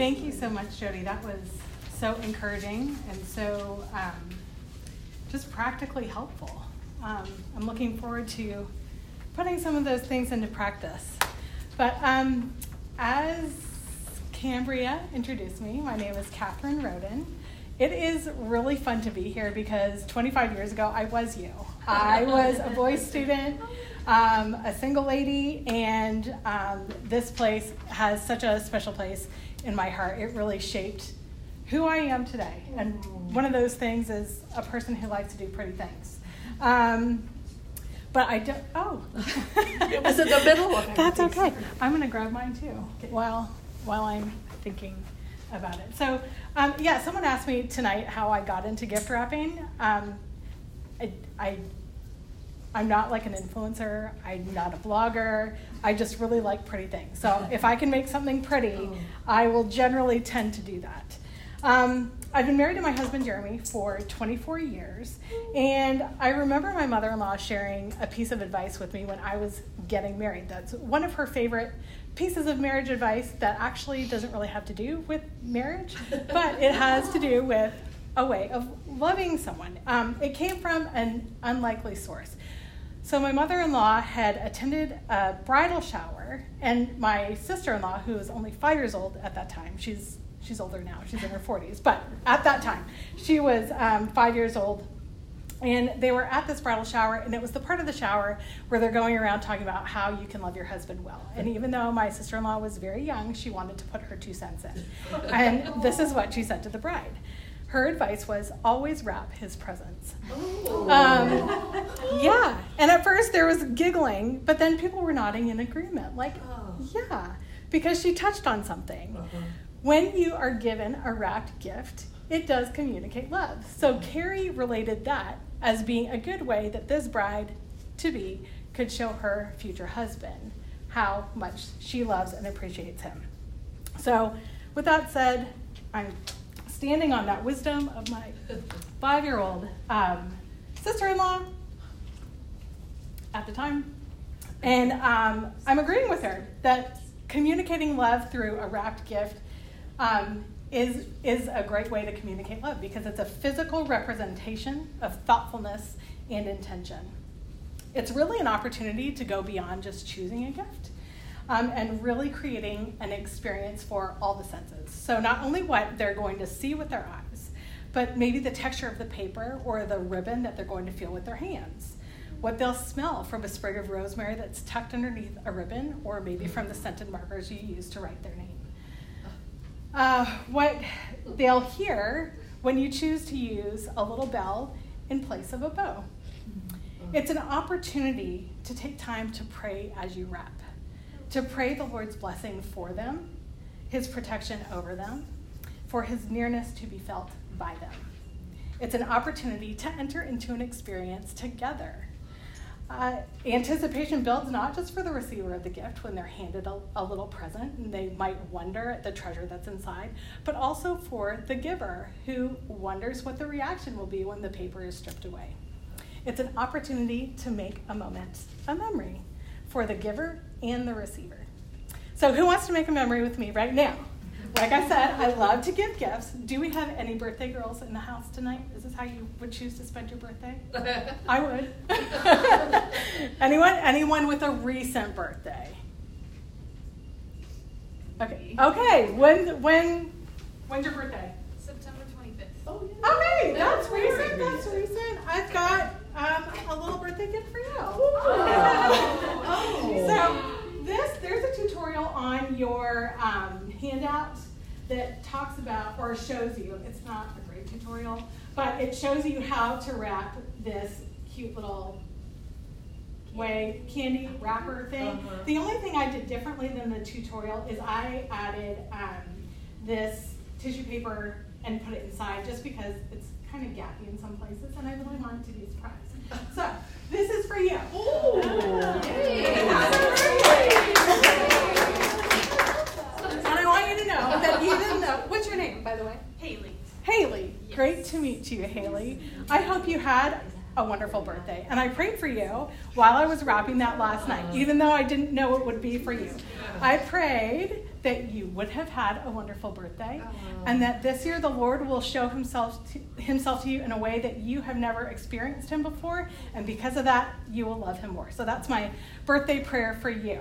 Thank you so much, Jody. That was so encouraging and so just practically helpful. I'm looking forward to putting some of those things into practice. But as Cambria introduced me, my name is Catherine Roden. It is really fun to be here because 25 years ago, I was you. I was a boys student, a single lady, and this place has such a special place in my heart. It really shaped who I am today. And one of those things is a person who likes to do pretty things. But I don't, It was in the middle of it. That's okay. I'm going to grab mine too while I'm thinking about it. So, someone asked me tonight how I got into gift wrapping. I'm not like an influencer. I'm not a blogger. I just really like pretty things. So if I can make something pretty, I will generally tend to do that. I've been married to my husband, Jeremy, for 24 years. And I remember my mother-in-law sharing a piece of advice with me when I was getting married. That's one of her favorite pieces of marriage advice that actually doesn't really have to do with marriage, but it has to do with a way of loving someone. It came from an unlikely source. So my mother-in-law had attended a bridal shower, and my sister-in-law, who was only 5 years old at that time, she's older now, she's in her 40s, but at that time, she was 5 years old, and they were at this bridal shower, and it was the part of the shower where they're going around talking about how you can love your husband well. And even though my sister-in-law was very young, she wanted to put her 2 cents in. And this is what she said to the bride. Her advice was, always wrap his presents. Yeah. And at first there was giggling, but then people were nodding in agreement. Like, yeah, because she touched on something. When you are given a wrapped gift, it does communicate love. So Carrie related that as being a good way that this bride-to-be could show her future husband how much she loves and appreciates him. So with that said, I'm standing on that wisdom of my 5-year-old sister-in-law at the time. And I'm agreeing with her that communicating love through a wrapped gift is a great way to communicate love because it's a physical representation of thoughtfulness and intention. It's really an opportunity to go beyond just choosing a gift and really creating an experience for all the senses. So not only what they're going to see with their eyes, but maybe the texture of the paper or the ribbon that they're going to feel with their hands. What they'll smell from a sprig of rosemary that's tucked underneath a ribbon, or maybe from the scented markers you use to write their name. What they'll hear when you choose to use a little bell in place of a bow. It's an opportunity to take time to pray as you wrap, to pray the Lord's blessing for them, his protection over them, for his nearness to be felt by them. It's an opportunity to enter into an experience together. Anticipation builds not just for the receiver of the gift when they're handed a little present and they might wonder at the treasure that's inside, but also for the giver who wonders what the reaction will be when the paper is stripped away. It's an opportunity to make a moment a memory for the giver and the receiver. So who wants to make a memory with me right now? Like I said, I love to give gifts. Do we have any birthday girls in the house tonight? Is this how you would choose to spend your birthday? I would. Anyone with a recent birthday? Okay. When's your birthday? September 25th. Oh, yeah. Okay, that's recent. I've got a little birthday gift for you. So there's a tutorial on your handout that talks about or shows you, it's not a great tutorial, but it shows you how to wrap this cute little candy wrapper thing. The only thing I did differently than the tutorial is I added this tissue paper and put it inside just because it's kind of gappy in some places and I really wanted to be surprised. So this is for you. Ooh. And I want you to know that even though, what's your name, by the way? Haley. Haley. Yes. Great to meet you, Haley. I hope you had a wonderful birthday. And I prayed for you while I was wrapping that last night, even though I didn't know it would be for you. I prayed that you would have had a wonderful birthday, and that this year the Lord will show himself to you in a way that you have never experienced him before, and because of that, you will love him more. So that's my birthday prayer for you.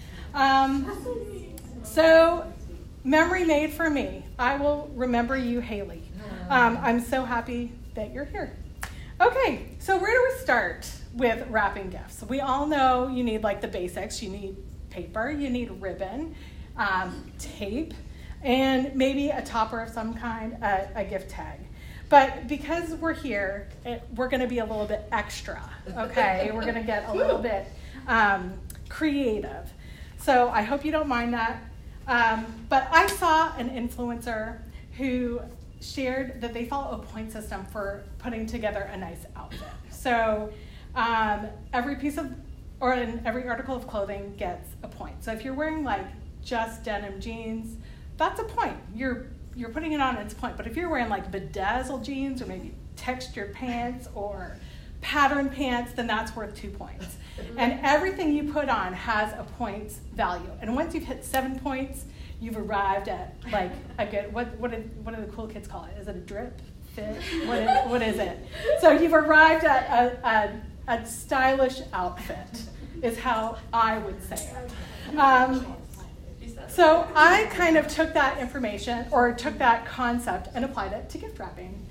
So, memory made for me. I will remember you, Haley. I'm so happy that you're here. Okay, so where do we start with wrapping gifts? We all know you need like the basics. You need paper, you need ribbon, tape, and maybe a topper of some kind, a gift tag. But because we're here, we're going to be a little bit extra, okay? We're going to get a little bit creative. So I hope you don't mind that. But I saw an influencer who shared that they follow a point system for putting together a nice outfit. So every article of clothing gets a point. So if you're wearing like just denim jeans, that's a point. You're putting it on, it's a point. But if you're wearing like bedazzled jeans or maybe textured pants or patterned pants, then that's worth 2 points. And everything you put on has a points value. And once you've hit 7 points, you've arrived at like a good, what do the cool kids call it? Is it a drip, fit? What is it? So you've arrived at a stylish outfit is how I would say it. So I kind of took that information or took that concept and applied it to gift wrapping.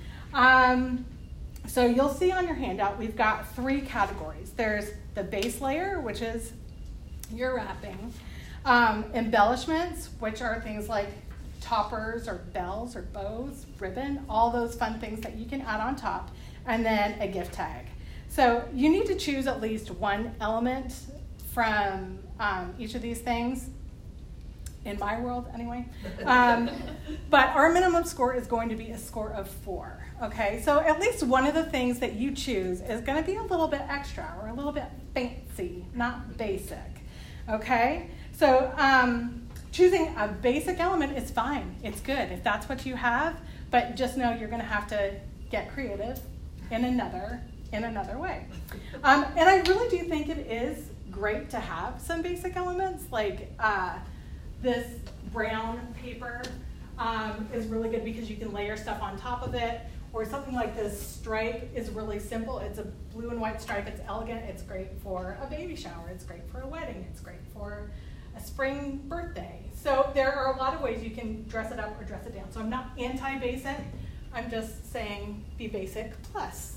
So you'll see on your handout, we've got 3 categories. There's the base layer, which is your wrapping. Embellishments, which are things like toppers or bells or bows, ribbon, all those fun things that you can add on top. And then a gift tag. So you need to choose at least one element from each of these things. In my world, anyway. But our minimum score is going to be a score of 4. Okay, so at least one of the things that you choose is going to be a little bit extra or a little bit fancy, not basic. Okay, so choosing a basic element is fine. It's good if that's what you have, but just know you're going to have to get creative in another way. And I really do think it is great to have some basic elements like this brown paper is really good because you can layer stuff on top of it, or something like this stripe is really simple. It's a blue and white stripe. It's elegant. It's great for a baby shower. It's great for a wedding. It's great for a spring birthday. So there are a lot of ways you can dress it up or dress it down. So I'm not anti-basic. I'm just saying be basic plus.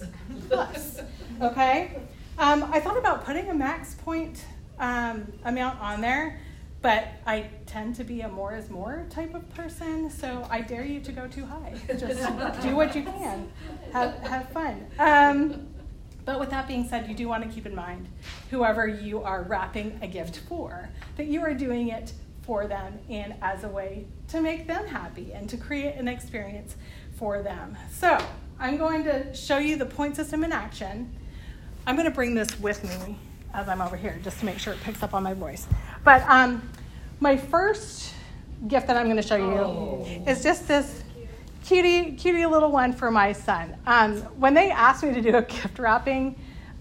Okay? I thought about putting a max point amount on there, but I tend to be a more is more type of person, so I dare you to go too high. Just do what you can. Have fun. But with that being said, you do want to keep in mind, whoever you are wrapping a gift for, that you are doing it for them and as a way to make them happy and to create an experience for them. So I'm going to show you the point system in action. I'm going to bring this with me as I'm over here, just to make sure it picks up on my voice. But my first gift that I'm going to show you is just this cutie little one for my son. When they asked me to do a gift wrapping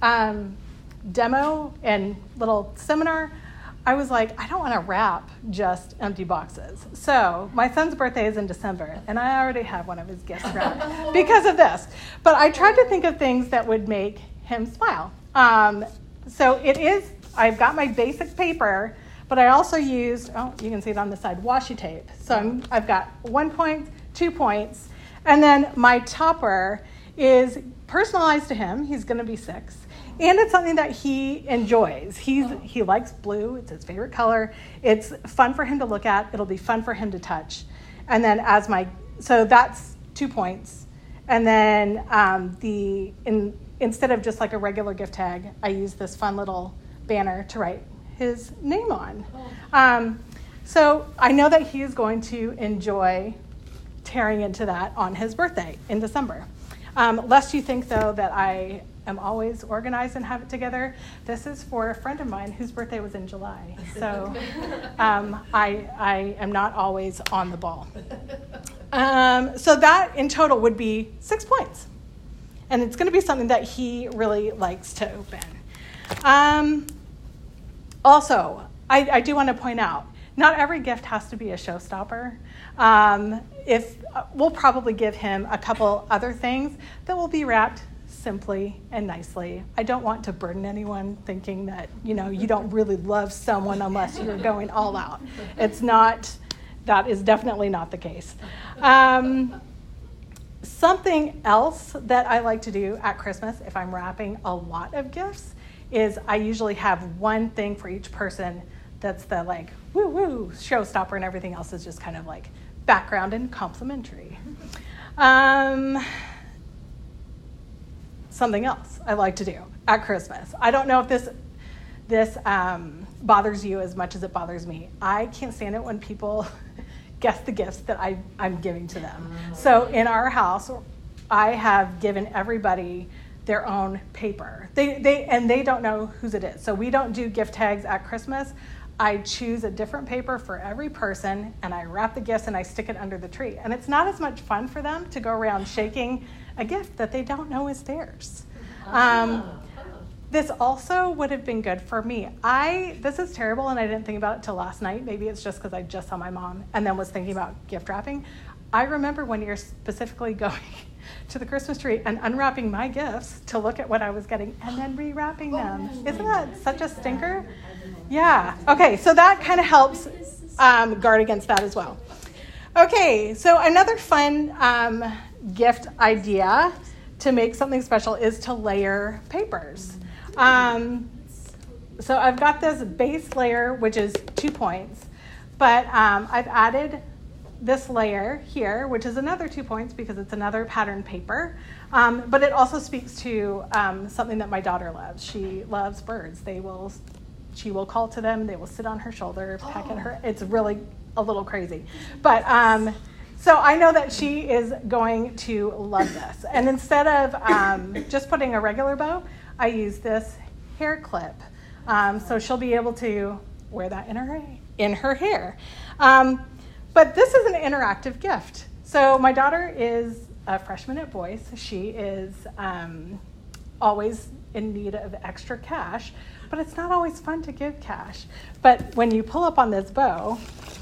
demo and little seminar, I was like, I don't want to wrap just empty boxes. So my son's birthday is in December, and I already have one of his gifts wrapped because of this. But I tried to think of things that would make him smile. So I've got my basic paper, but I also used, you can see it on the side, washi tape. So I've got 1 point, 2 points, and then my topper is personalized to him. He's going to be 6. And it's something that he enjoys. He likes blue. It's his favorite color. It's fun for him to look at. It'll be fun for him to touch. And then so that's 2 points. And then instead of just like a regular gift tag, I use this fun little banner to write his name on. So I know that he is going to enjoy tearing into that on his birthday in December. Lest you think, though, that I am always organized and have it together, this is for a friend of mine whose birthday was in July. So I am not always on the ball. So that in total would be 6 points. And it's going to be something that he really likes to open. Also, I do want to point out not every gift has to be a showstopper. We'll probably give him a couple other things that will be wrapped simply and nicely. I don't want to burden anyone thinking that, you don't really love someone unless you're going all out. That is definitely not the case. Something else that I like to do at Christmas, if I'm wrapping a lot of gifts, is I usually have one thing for each person that's the woo-woo showstopper, and everything else is just kind of like background and complimentary. Something else I like to do at Christmas. I don't know if this bothers you as much as it bothers me. I can't stand it when people guess the gifts that I'm giving to them. So in our house, I have given everybody their own paper. They don't know whose it is. So we don't do gift tags at Christmas. I choose a different paper for every person, and I wrap the gifts and I stick it under the tree. And it's not as much fun for them to go around shaking a gift that they don't know is theirs. This also would have been good for me. This is terrible, and I didn't think about it till last night. Maybe it's just because I just saw my mom and then was thinking about gift wrapping. I remember one year specifically going to the Christmas tree and unwrapping my gifts to look at what I was getting and then rewrapping them. Isn't that such a stinker? Yeah. Okay, so that kind of helps guard against that as well. Okay, so another fun gift idea to make something special is to layer papers. So I've got this base layer, which is 2 points, but I've added this layer here, which is another 2 points because it's another pattern paper, but it also speaks to something that my daughter loves. She loves birds. She will call to them. They will sit on her shoulder, peck at her. It's really a little crazy, but so I know that she is going to love this. And instead of just putting a regular bow, I use this hair clip. So she'll be able to wear that in her hair. But this is an interactive gift. So my daughter is a freshman at Boyce. She is always in need of extra cash, but it's not always fun to give cash. But when you pull up on this bow,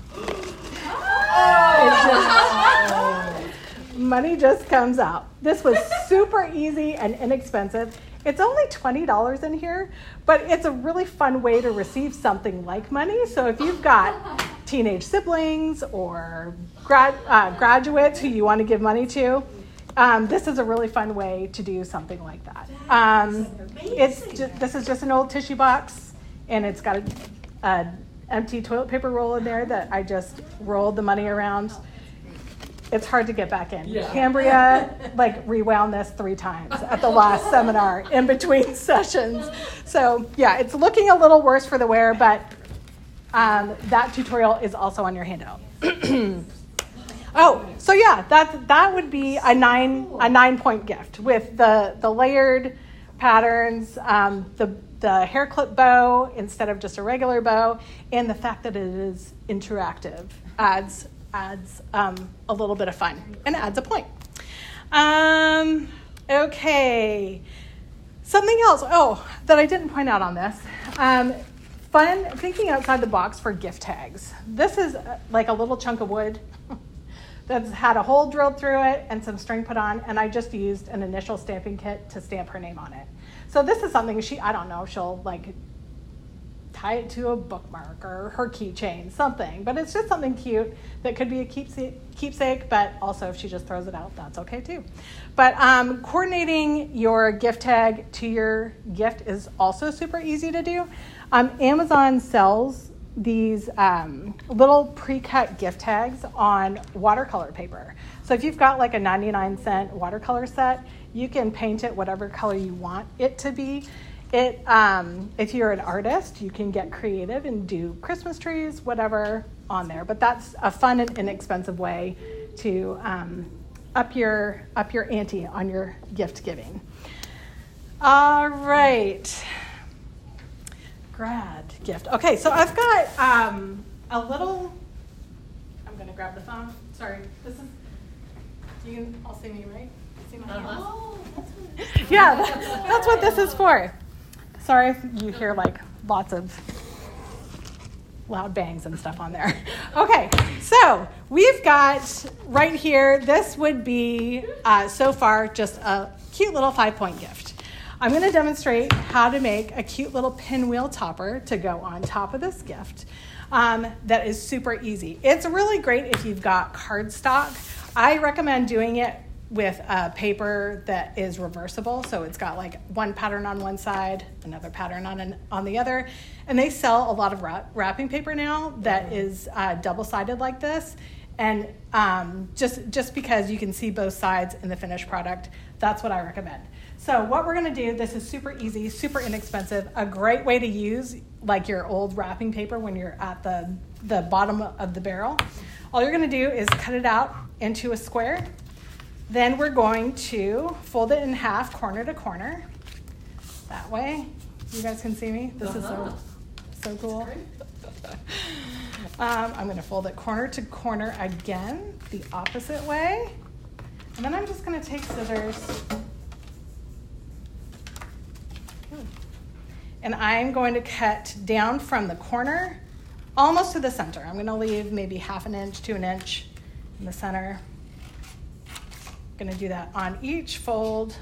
money just comes out. This was super easy and inexpensive. It's only $20 in here, but it's a really fun way to receive something like money. So if you've got teenage siblings or graduates who you want to give money to, this is a really fun way to do something like that. This is just an old tissue box, and it's got an empty toilet paper roll in there that I just rolled the money around. It's hard to get back in. Yeah. Cambria rewound this 3 times at the last seminar in between sessions. So yeah, it's looking a little worse for the wear, but that tutorial is also on your handout. Oh, so yeah, that would be a 9-point gift with the layered patterns, the hair clip bow instead of just a regular bow, and the fact that it is interactive adds a little bit of fun and adds a point. Okay, something else that I didn't point out on this, fun thinking outside the box for gift tags. This is like a little chunk of wood that's had a hole drilled through it and some string put on, and I just used an initial stamping kit to stamp her name on it. So this is something I don't know, she'll tie it to a bookmark or her keychain, something. But it's just something cute that could be a keepsake, but also if she just throws it out, that's okay too. But coordinating your gift tag to your gift is also super easy to do. Amazon sells these little pre-cut gift tags on watercolor paper. So if you've got a 99-cent watercolor set, you can paint it whatever color you want it to be. If you're an artist, you can get creative and do Christmas trees, whatever on there. But that's a fun and inexpensive way to up your ante on your gift giving. All right, grad gift. Okay, so I've got a little. I'm gonna grab the phone. Sorry, this is. You can all see me, right? See my hands? Oh, yeah, that's what this is for. Sorry if you hear lots of loud bangs and stuff on there. Okay, so we've got right here, this would be, so far, just a cute little 5-point gift. I'm going to demonstrate how to make a cute little pinwheel topper to go on top of this gift. That is super easy. It's really great if you've got cardstock. I recommend doing it with a paper that is reversible. So it's got like one pattern on one side, another pattern on the other. And they sell a lot of wrapping paper now that is double-sided like this. And just because you can see both sides in the finished product, that's what I recommend. So what we're going to do, this is super easy, super inexpensive, a great way to use like your old wrapping paper when you're at the bottom of the barrel. All you're going to do is cut it out into a square. Then we're going to fold it in half, corner to corner. That way, you guys can see me. This is so cool. I'm going to fold it corner to corner again, the opposite way. And then I'm just going to take scissors. And I'm going to cut down from the corner almost to the center. I'm going to leave maybe 1/2 inch to 1 inch in the center. I'm going to do that on each fold.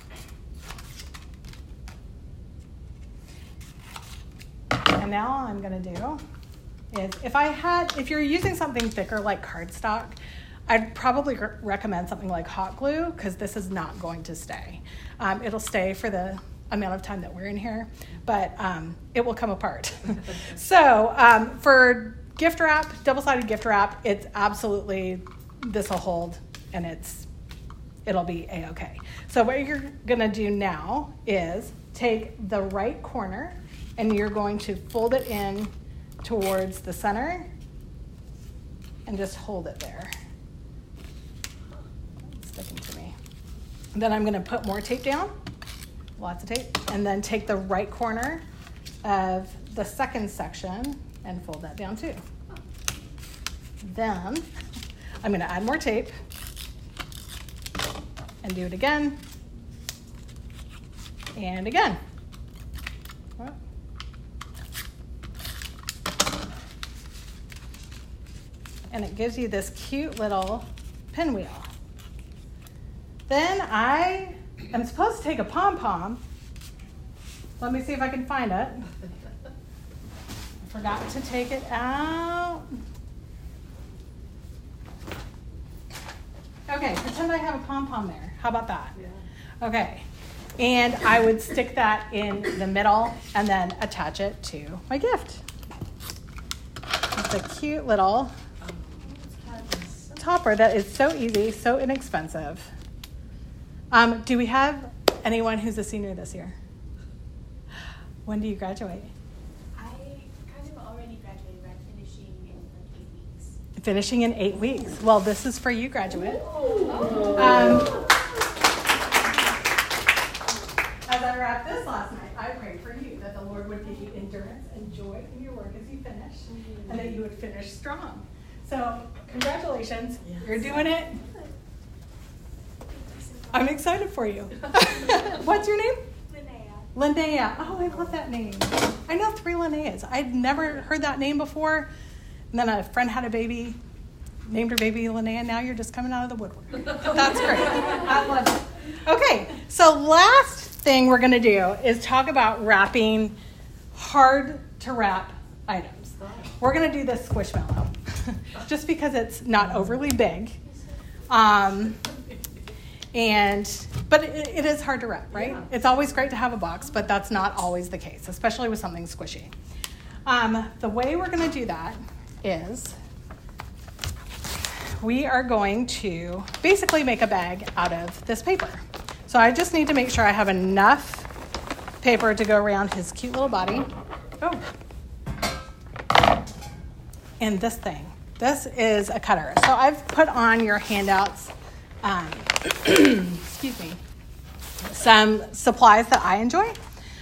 And now all I'm going to do is, if you're using something thicker like cardstock, I'd probably recommend something like hot glue, because this is not going to stay. It'll stay for the amount of time that we're in here, but it will come apart. So for gift wrap, double-sided gift wrap, it's absolutely, this will hold, and it'll be a-okay. So what you're gonna do now is take the right corner and you're going to fold it in towards the center and just hold it there. It's sticking to me. And then I'm gonna put more tape down, lots of tape, and then take the right corner of the second section and fold that down too. Then I'm gonna add more tape and do it again and again. And it gives you this cute little pinwheel. Then I am supposed to take a pom-pom. Let me see if I can find it. I forgot to take it out. Okay, pretend I have a pom-pom there. How about that? Yeah. Okay. And I would stick that in the middle and then attach it to my gift. It's a cute little topper that is so easy, so inexpensive. Do we have anyone who's a senior this year? When do you graduate? I kind of already graduated. I'm finishing in like 8 weeks. Finishing in 8 weeks. Well, this is for you, graduate. As I wrapped this last night, I prayed for you that the Lord would give you endurance and joy in your work as you finish, and that you would finish strong. So, congratulations. Yes. You're doing it. I'm excited for you. What's your name? Linnea. Linnea. Oh, I love that name. I know 3 Linneas. I'd never heard that name before. And then a friend had a baby, named her baby Linnea. Now you're just coming out of the woodwork. That's great. I love it. Okay, so last thing we're going to do is talk about wrapping hard to wrap items. We're going to do this Squishmallow just because it's not overly big. But it is hard to wrap, right? Yeah. It's always great to have a box, but that's not always the case, especially with something squishy. The way we're going to do that is we are going to basically make a bag out of this paper. So I just need to make sure I have enough paper to go around his cute little body. Oh. And this thing. This is a cutter. So I've put on your handouts, excuse me, some supplies that I enjoy.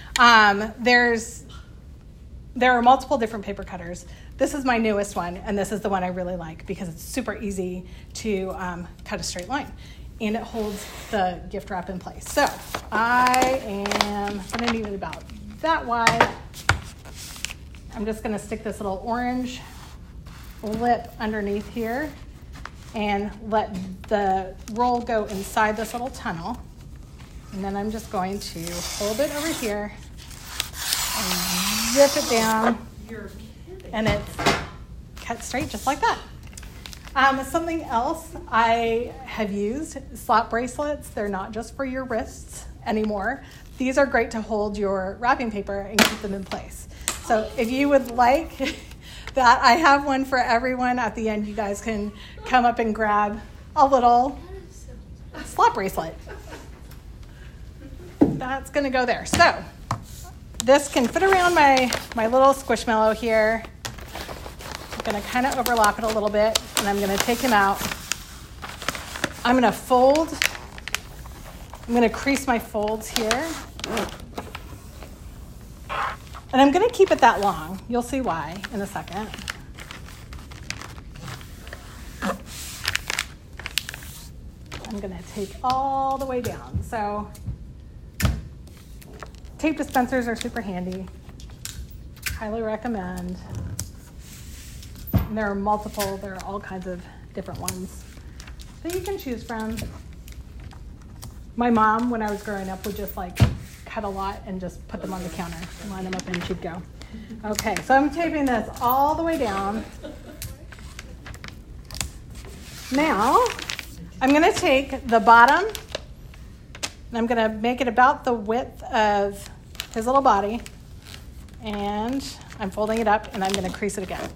There are multiple different paper cutters. This is my newest one, and this is the one I really like because it's super easy to cut a straight line, and it holds the gift wrap in place. So I am going to need it about that wide. I'm just going to stick this little orange lip underneath here and let the roll go inside this little tunnel. And then I'm just going to hold it over here and zip it down. You're kidding. And it's cut straight just like that. Something else I have used, slap bracelets. They're not just for your wrists anymore. These are great to hold your wrapping paper and keep them in place. So if you would like that, I have one for everyone. At the end, you guys can come up and grab a little slap bracelet. That's going to go there. So this can fit around my little Squishmallow here. I'm going to kind of overlap it a little bit, and I'm going to take him out. I'm going to fold. I'm going to crease my folds here. And I'm going to keep it that long. You'll see why in a second. I'm going to take all the way down. So tape dispensers are super handy. Highly recommend. And there are all kinds of different ones that you can choose from. My mom, when I was growing up, would just cut a lot and just put them on the counter and line them up and she'd go. Okay, so I'm taping this all the way down. Now, I'm going to take the bottom and I'm going to make it about the width of his little body, and I'm folding it up and I'm going to crease it again.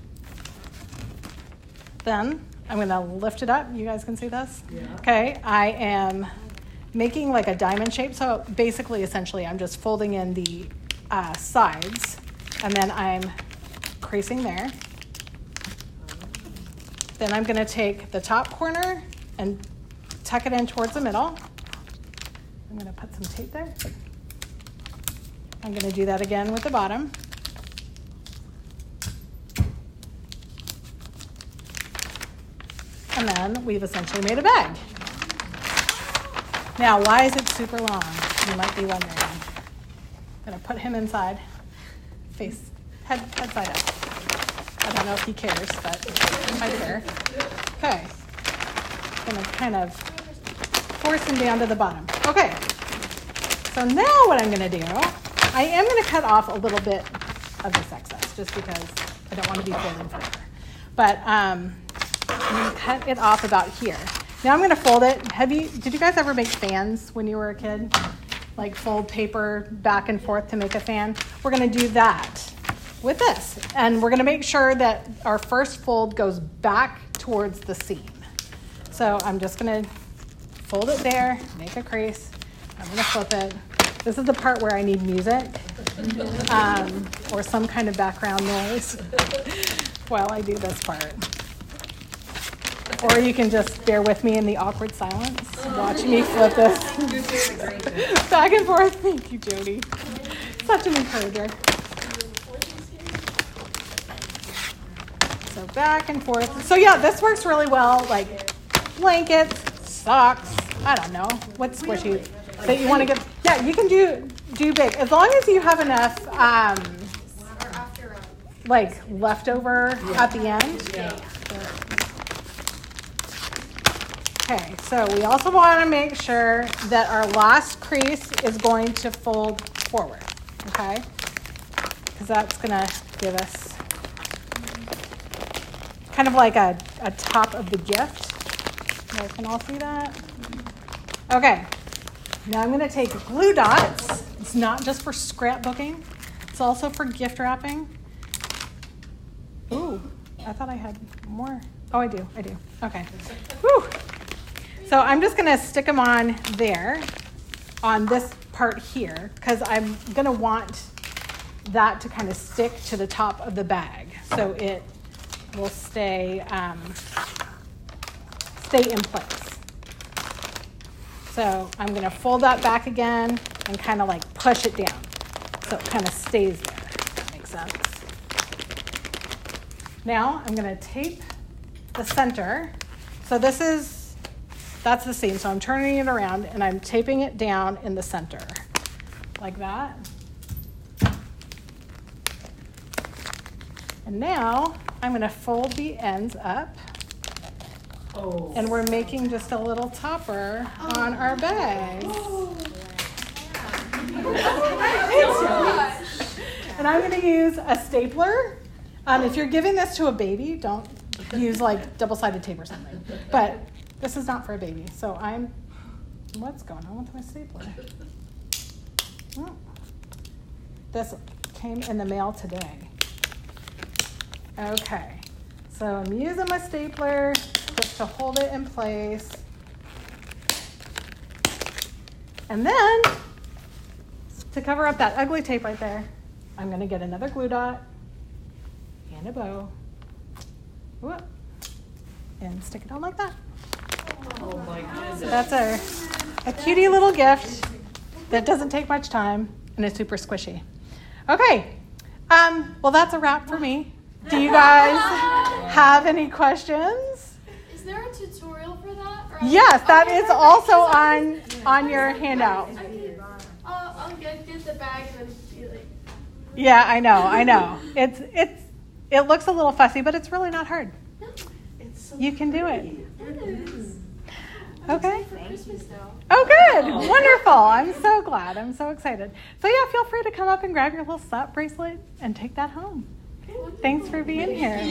Then I'm going to lift it up. You guys can see this? Yeah. Okay, I am making like a diamond shape. So basically, essentially, I'm just folding in the sides, and then I'm creasing there. Then I'm going to take the top corner and tuck it in towards the middle. I'm going to put some tape there. I'm going to do that again with the bottom. And then we've essentially made a bag. Now, why is it super long? You might be wondering. I'm going to put him inside, head side up. I don't know if he cares, but I care. Okay. I'm going to kind of force him down to the bottom. Okay. So now what I'm going to do, I am going to cut off a little bit of this excess just because I don't want to be folding forever. But I'm going to cut it off about here. Now I'm going to fold it. Did you guys ever make fans when you were a kid? Like fold paper back and forth to make a fan? We're going to do that with this. And we're going to make sure that our first fold goes back towards the seam. So I'm just going to fold it there, make a crease. I'm going to flip it. This is the part where I need music or some kind of background noise while I do this part. Or you can just bear with me in the awkward silence, watching me flip this back and forth. Thank you, Jody. Such an encourager. So back and forth. So yeah, this works really well, like blankets, socks, I don't know, what's squishy that you want to get. Yeah, you can do big. As long as you have enough like leftover at the end. Yeah. Okay, so we also want to make sure that our last crease is going to fold forward, okay? Because that's going to give us kind of like a top of the gift. You guys can all see that? Okay, now I'm going to take glue dots. It's not just for scrapbooking. It's also for gift wrapping. Ooh, I thought I had more. Oh, I do. Okay. Whew. So I'm just going to stick them on there, on this part here, because I'm going to want that to kind of stick to the top of the bag, so it will stay in place. So I'm going to fold that back again and kind of like push it down, so it kind of stays there. If that makes sense. Now I'm going to tape the center. So that's the seam. So I'm turning it around and I'm taping it down in the center like that. And now I'm going to fold the ends up. Oh. And we're making just a little topper on our bag. And I'm going to use a stapler. If you're giving this to a baby, don't use like double-sided tape or something. But this is not for a baby. So what's going on with my stapler? Oh. This came in the mail today. Okay, so I'm using my stapler just to hold it in place. And then, to cover up that ugly tape right there, I'm going to get another glue dot and a bow. Whoop, and stick it on like that. Oh my goodness. So that's a cutie little gift that doesn't take much time and is super squishy. Okay, well that's a wrap for me. Do you guys have any questions? Is there a tutorial for that? Yes, that is also on your handout. I'll get the bag and then be like. Yeah, I know. It looks a little fussy, but it's really not hard. It's so You can do it. It is. Okay. For Christmas though. Oh, good. Wonderful. I'm so glad. I'm so excited. So yeah, feel free to come up and grab your little slap bracelet and take that home. Thanks for being here.